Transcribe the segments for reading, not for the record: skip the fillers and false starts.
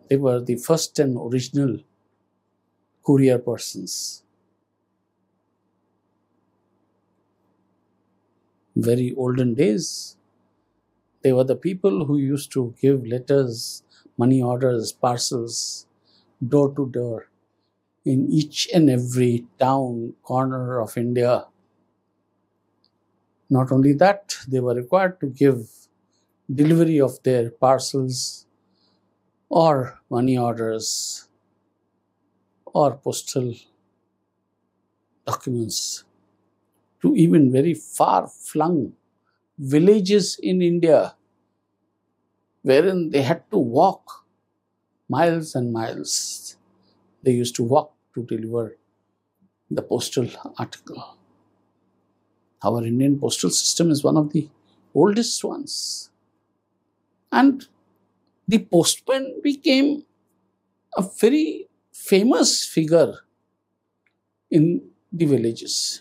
They were the first and original courier persons. Very olden days, they were the people who used to give letters, money orders, parcels, door to door in each and every town, corner of India. Not only that, they were required to give delivery of their parcels or money orders or postal documents to even very far flung villages in India, wherein they had to walk miles and miles. They used to walk to deliver the postal article. Our Indian postal system is one of the oldest ones. And the postman became a very famous figure in the villages.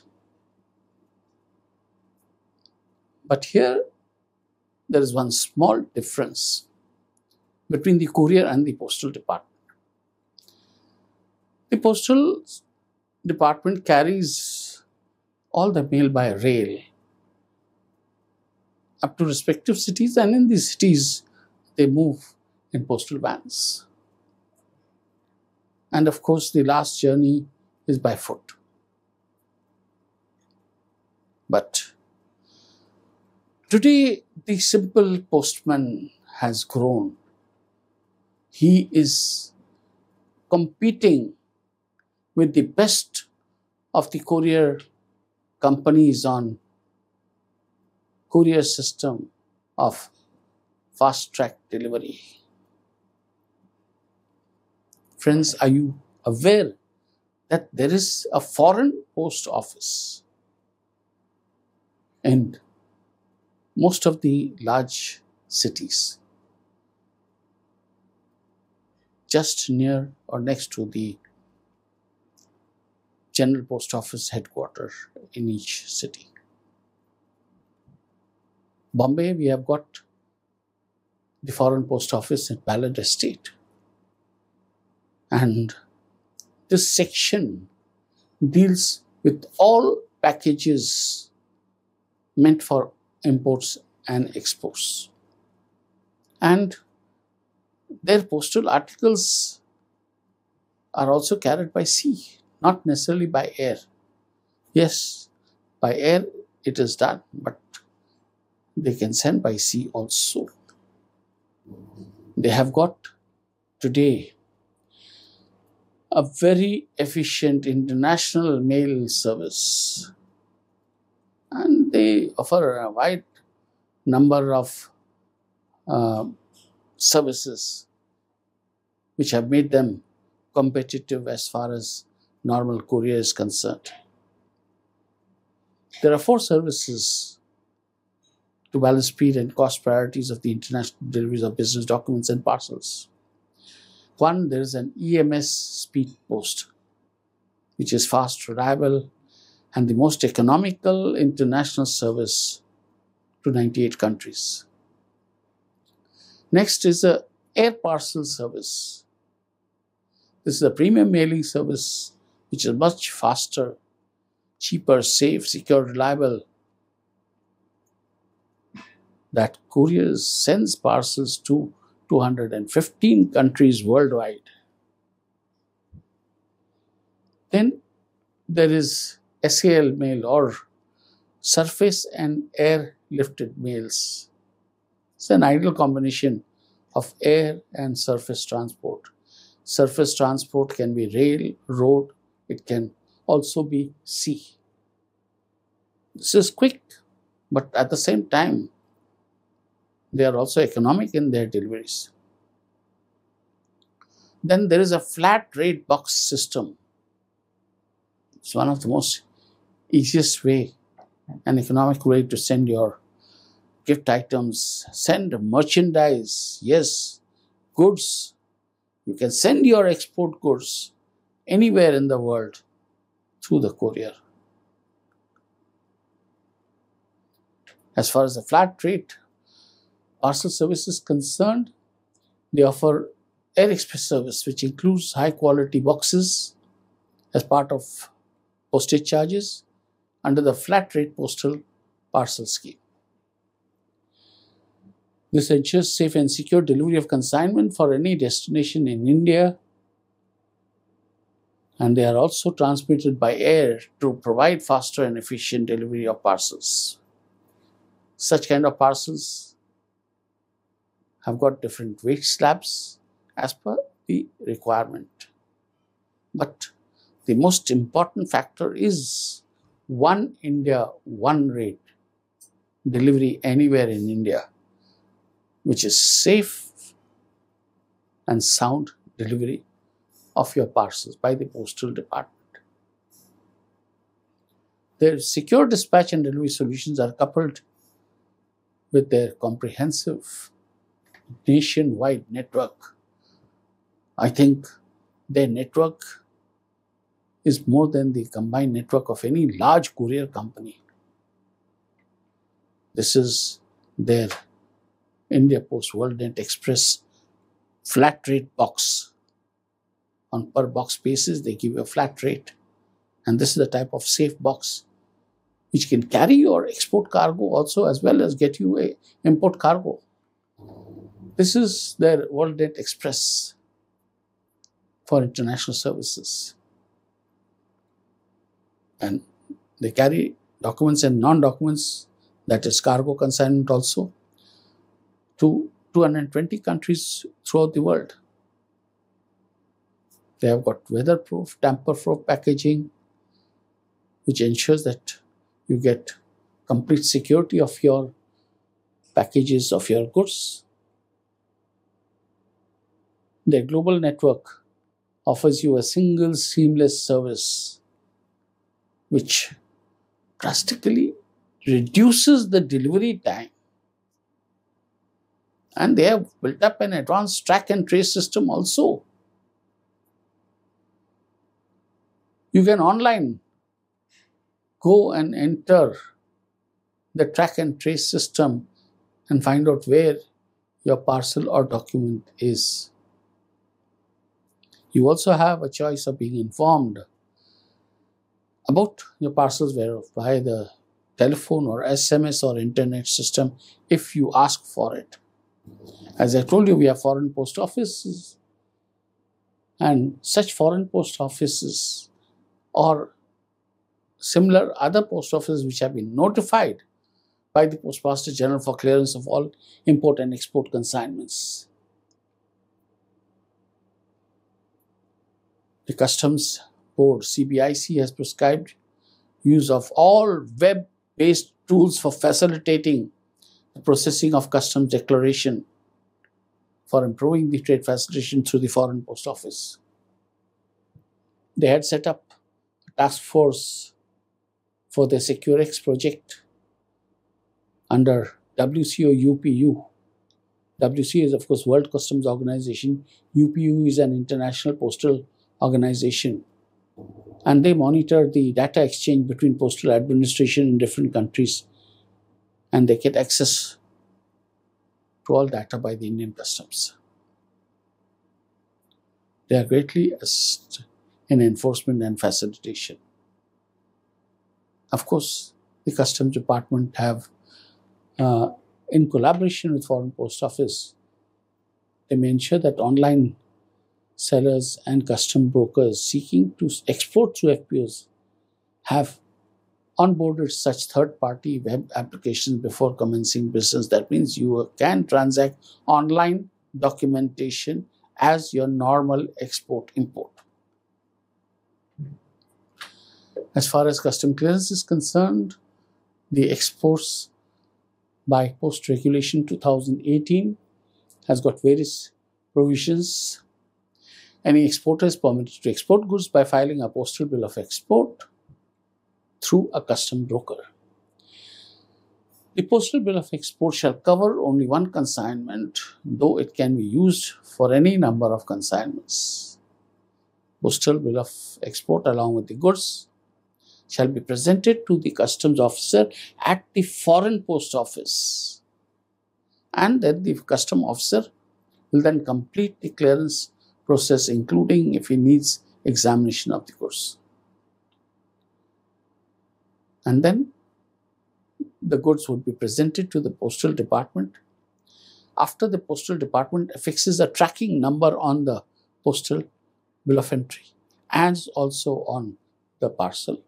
But here, there is one small difference between the courier and the postal department. The postal department carries all the mail by rail up to respective cities, and in these cities, they move in postal vans. And of course, the last journey is by foot. But today, the simple postman has grown. He is competing with the best of the courier companies on courier system of fast track delivery. Friends, are you aware that there is a foreign post office in most of the large cities, just near or next to the General Post Office headquarters in each city? Bombay, we have got the foreign post office at Ballard Estate. And this section deals with all packages meant for imports and exports. And their postal articles are also carried by sea, not necessarily by air. Yes, by air it is done, but they can send by sea also. They have got today a very efficient international mail service, and they offer a wide number of services which have made them competitive as far as normal courier is concerned. There are 4 services to balance speed and cost priorities of the international deliveries of business documents and parcels. 1, there is an EMS speed post, which is fast, reliable, and the most economical international service to 98 countries. Next is the air parcel service. This is a premium mailing service which is much faster, cheaper, safe, secure, reliable. That couriers sends parcels to 215 countries worldwide. Then there is SAL mail, or surface and air lifted mails. It's an ideal combination of air and surface transport. Surface transport can be rail, road, it can also be sea. This is quick, but at the same time, they are also economic in their deliveries. Then there is a flat rate box system. It's one of the most easiest way and economic way to send your gift items, send merchandise, yes, goods. You can send your export goods anywhere in the world through the courier. As far as the flat rate parcel service is concerned, they offer Air Express service, which includes high quality boxes as part of postage charges under the flat rate postal parcel scheme. This ensures safe and secure delivery of consignment for any destination in India, and they are also transmitted by air to provide faster and efficient delivery of parcels. Such kind of parcels have got different weight slabs as per the requirement. But the most important factor is one India, one rate delivery anywhere in India, which is safe and sound delivery of your parcels by the postal department. Their secure dispatch and delivery solutions are coupled with their comprehensive nationwide network. I think their network is more than the combined network of any large courier company. This is their India Post WorldNet Express flat rate box. On per box basis, they give you a flat rate. And this is the type of safe box which can carry your export cargo also, as well as get you a import cargo. This is their WorldNet Express for international services. And they carry documents and non-documents, that is cargo consignment also, to 220 countries throughout the world. They have got weatherproof, tamper-proof packaging, which ensures that you get complete security of your packages, of your goods. Their global network offers you a single seamless service which drastically reduces the delivery time. And they have built up an advanced track and trace system also. You can online go and enter the track and trace system and find out where your parcel or document is. You also have a choice of being informed about your parcels via the telephone or SMS or internet system if you ask for it. As I told you, we have foreign post offices, and such foreign post offices or similar other post offices which have been notified by the Postmaster General for clearance of all import and export consignments. The Customs Board, CBIC, has prescribed use of all web-based tools for facilitating the processing of customs declaration for improving the trade facilitation through the foreign post office. They had set up a task force for the SecureX project under WCO UPU. WCO is, of course, World Customs Organization. UPU is an international postal organization. And they monitor the data exchange between postal administration in different countries. And they get access to all data by the Indian Customs. They are greatly assisted in enforcement and facilitation. Of course, the Customs Department have, in collaboration with Foreign Post Office, they may ensure that online sellers and custom brokers seeking to export through FPOs have onboarded such third-party web applications before commencing business. That means you can transact online documentation as your normal export-import. As far as custom clearance is concerned, the exports by Post Regulation 2018 has got various provisions. Any exporter is permitted to export goods by filing a postal bill of export through a custom broker. The postal bill of export shall cover only one consignment, though it can be used for any number of consignments. Postal bill of export along with the goods shall be presented to the customs officer at the foreign post office, and then the custom officer will then complete the clearance process, including if he needs examination of the goods. And then the goods would be presented to the postal department. After the postal department affixes a tracking number on the postal bill of entry and also on the parcel,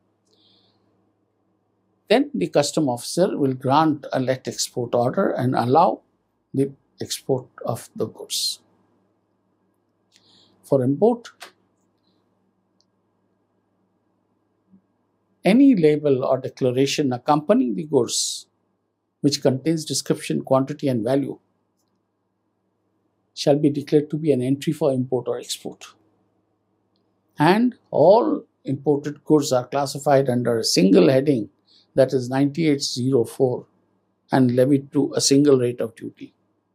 then the custom officer will grant a let export order and allow the export of the goods. For import, any label or declaration accompanying the goods which contains description, quantity and value shall be declared to be an entry for import or export. And all imported goods are classified under a single heading, that is 9804, and levied to a single rate of duty.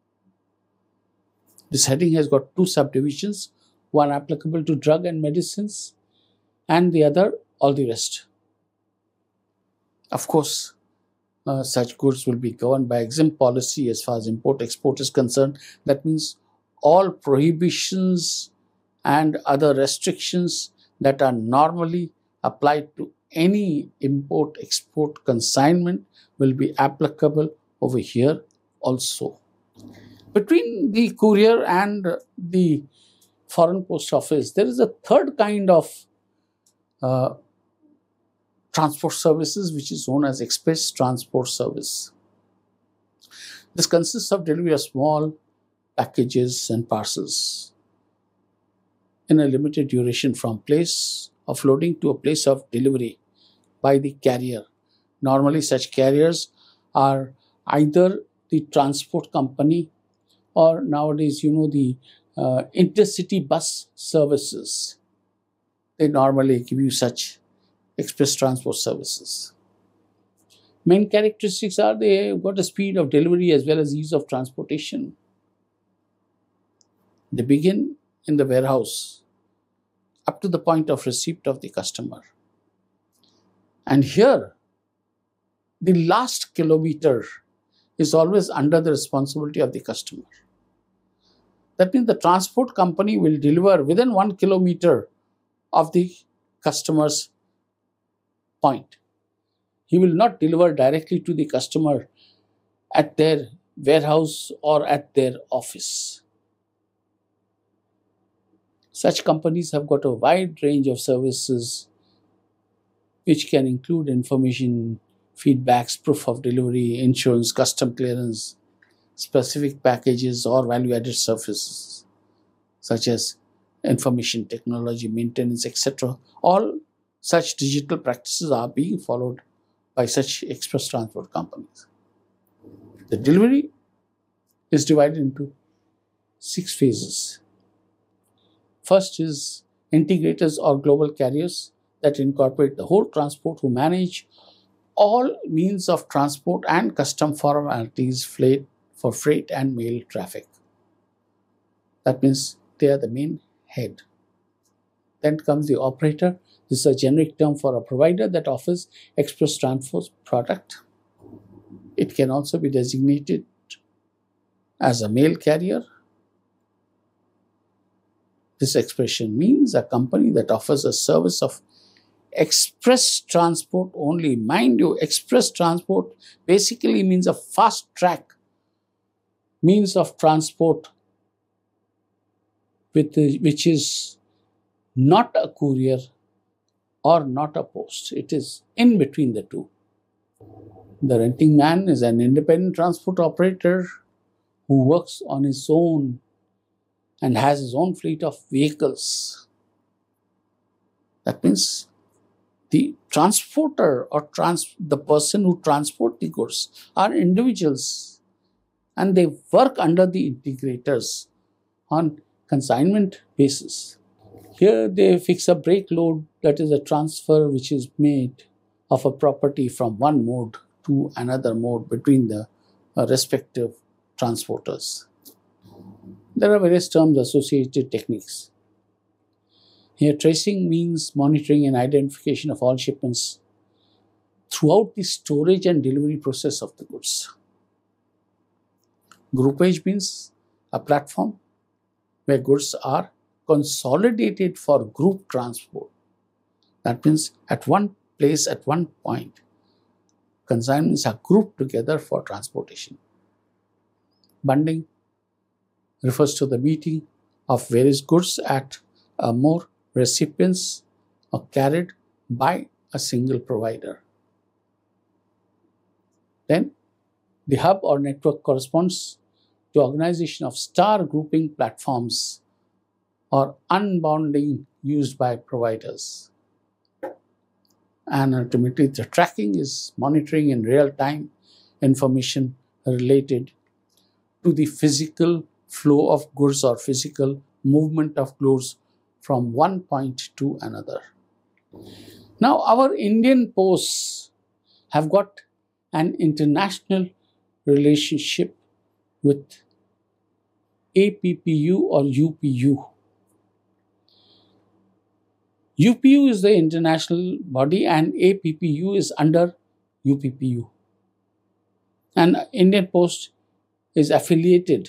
This heading has got two subdivisions, one applicable to drug and medicines and the other all the rest. Of course, such goods will be governed by exempt policy as far as import-export is concerned. That means all prohibitions and other restrictions that are normally applied to any import-export consignment will be applicable over here also. Between the courier and the foreign post office, there is a third kind of transport services which is known as express transport service. This consists of delivery of small packages and parcels in a limited duration from place of loading to a place of delivery by the carrier. Normally such carriers are either the transport company or nowadays the intercity bus services. They normally give you such express transport services. Main characteristics are they have got a speed of delivery as well as ease of transportation. They begin in the warehouse up to the point of receipt of the customer. And here, the last kilometer is always under the responsibility of the customer. That means the transport company will deliver within 1 kilometer of the customer's point. He will not deliver directly to the customer at their warehouse or at their office. Such companies have got a wide range of services which can include information, feedbacks, proof of delivery, insurance, custom clearance, specific packages or value-added services such as information technology, maintenance, etc. All such digital practices are being followed by such express transport companies. The delivery is divided into 6 phases. First is integrators or global carriers that incorporate the whole transport who manage all means of transport and custom formalities for freight and mail traffic. That means they are the main head. Then comes the operator. This is a generic term for a provider that offers express transport product. It can also be designated as a mail carrier. This expression means a company that offers a service of express transport only. Mind you, express transport basically means a fast track means of transport which is not a courier or not a post. It is in between the two. The renting man is an independent transport operator who works on his own and has his own fleet of vehicles. That means the transporter or the person who transport the goods are individuals and they work under the integrators on consignment basis. Here they fix a brake load, that is a transfer which is made of a property from one mode to another mode between the respective transporters. There are various terms associated techniques. Here tracing means monitoring and identification of all shipments throughout the storage and delivery process of the goods. Groupage means a platform where goods are consolidated for group transport. That means at one place, at one point, consignments are grouped together for transportation. Bundling refers to the meeting of various goods at more recipients or carried by a single provider. Then, the hub or network corresponds to organization of star grouping platforms or unbounding used by providers. And ultimately, the tracking is monitoring in real time information related to the physical flow of goods or physical movement of goods from one point to another. Now, our Indian posts have got an international relationship with APPU or UPU. UPU is the international body and APPU is under UPPU. And Indian Post is affiliated.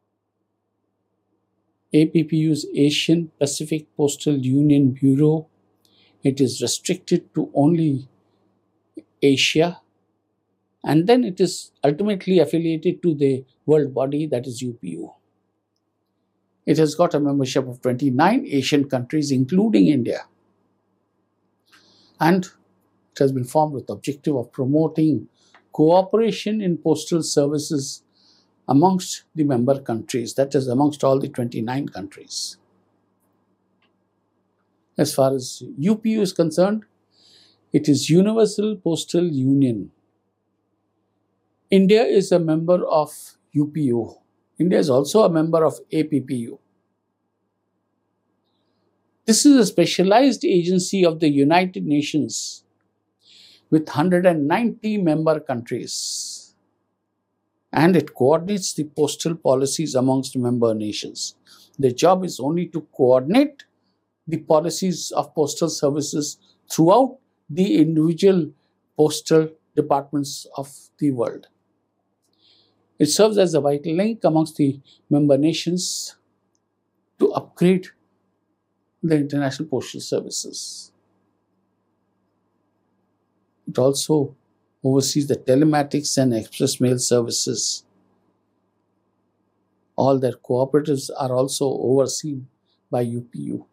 APPU is Asian Pacific Postal Union Bureau. It is restricted to only Asia. And then it is ultimately affiliated to the world body, that is UPU. It has got a membership of 29 Asian countries, including India. And it has been formed with the objective of promoting cooperation in postal services amongst the member countries, that is, amongst all the 29 countries. As far as UPU is concerned, it is Universal Postal Union. India is a member of UPU. India is also a member of APPU. This is a specialized agency of the United Nations with 190 member countries, and it coordinates the postal policies amongst member nations. Their job is only to coordinate the policies of postal services throughout the individual postal departments of the world. It serves as a vital link amongst the member nations to upgrade the international postal services. It also oversees the telematics and express mail services. All their cooperatives are also overseen by UPU.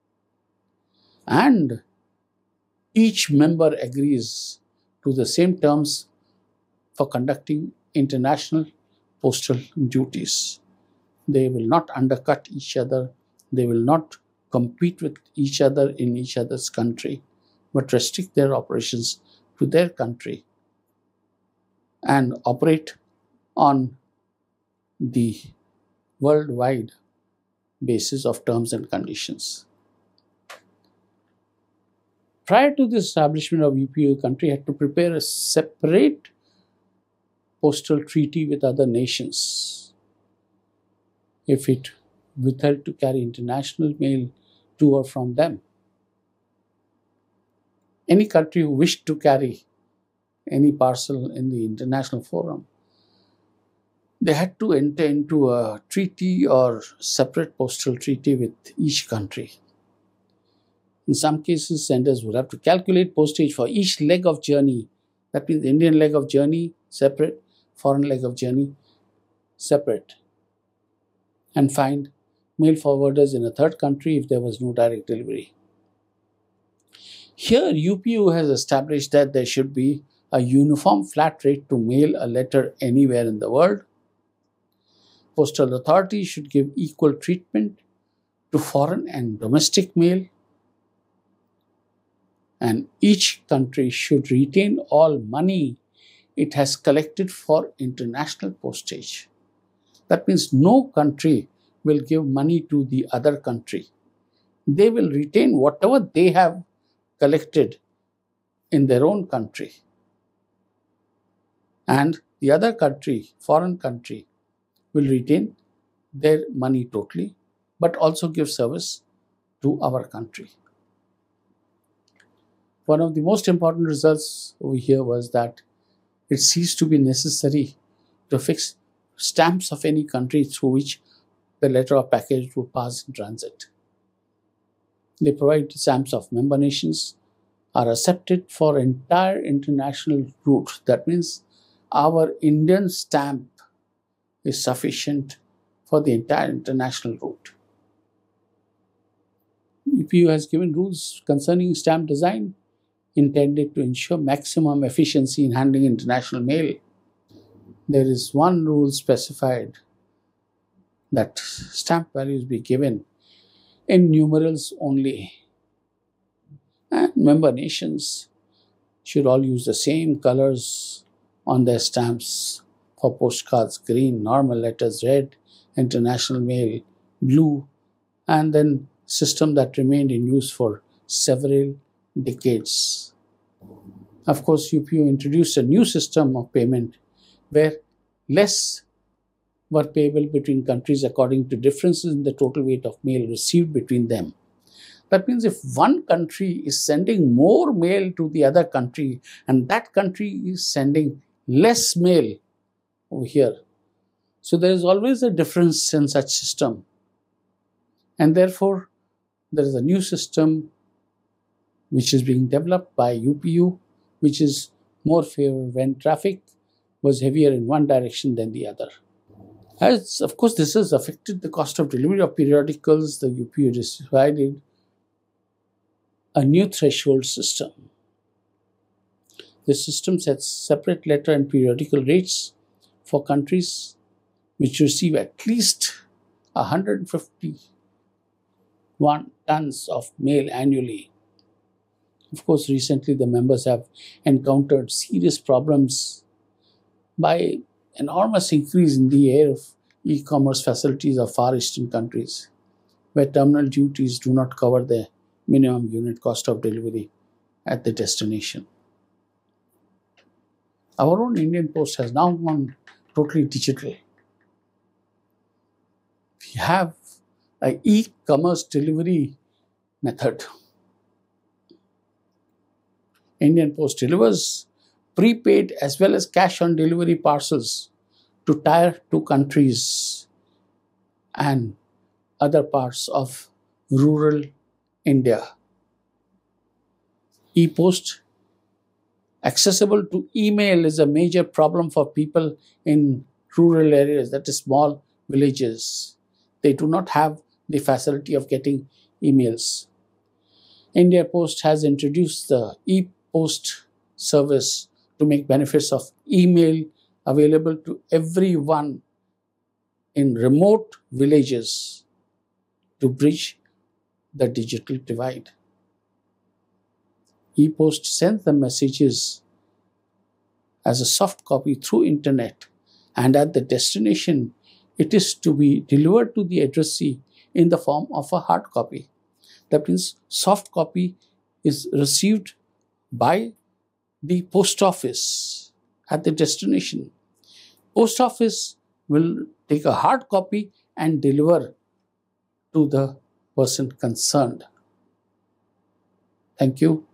And each member agrees to the same terms for conducting international postal duties. They will not undercut each other. They will not compete with each other in each other's country, but restrict their operations to their country and operate on the worldwide basis of terms and conditions. Prior to the establishment of UPU, a country had to prepare a separate postal treaty with other nations if it withheld to carry international mail to or from them. Any country who wished to carry any parcel in the international forum, they had to enter into a treaty or separate postal treaty with each country. In some cases, senders would have to calculate postage for each leg of journey. That means Indian leg of journey separate, foreign leg of journey separate, and find mail forwarders in a third country if there was no direct delivery. Here, UPU has established that there should be a uniform flat rate to mail a letter anywhere in the world. Postal authorities should give equal treatment to foreign and domestic mail. And each country should retain all money it has collected for international postage. That means no country will give money to the other country. They will retain whatever they have collected in their own country. And the other country, foreign country, will retain their money totally, but also give service to our country. One of the most important results over here was that it ceased to be necessary to fix stamps of any country through which the letter or package would pass in transit. They provide stamps of member nations are accepted for entire international route. That means our Indian stamp is sufficient for the entire international route. UPU has given rules concerning stamp design intended to ensure maximum efficiency in handling international mail. There is one rule specified that stamp values be given in numerals only, and member nations should all use the same colors on their stamps. For postcards, green, normal letters, red, international mail, blue, and then system that remained in use for several decades. Of course, UPU introduced a new system of payment where less were payable between countries according to differences in the total weight of mail received between them. That means if one country is sending more mail to the other country and that country is sending less mail over here, so there is always a difference in such system. And therefore, there is a new system which is being developed by UPU, which is more favorable when traffic was heavier in one direction than the other. As of course, this has affected the cost of delivery of periodicals, the UPU decided a new threshold system. The system sets separate letter and periodical rates for countries which receive at least 151 tons of mail annually. Of course, recently the members have encountered serious problems by enormous increase in the air of e-commerce facilities of Far Eastern countries, where terminal duties do not cover the minimum unit cost of delivery at the destination. Our own Indian Post has now gone totally digital. We have an e-commerce delivery method. Indian Post delivers prepaid as well as cash on delivery parcels to tier 2 countries and other parts of rural India. E-Post accessible to email is a major problem for people in rural areas, that is small villages. They do not have the facility of getting emails. India Post has introduced the e-Post service to make benefits of email available to everyone in remote villages to bridge the digital divide. E-Post sends the messages as a soft copy through internet, and at the destination it is to be delivered to the addressee in the form of a hard copy. That means soft copy is received by the post office at the destination. Post office will take a hard copy and deliver to the person concerned. Thank you.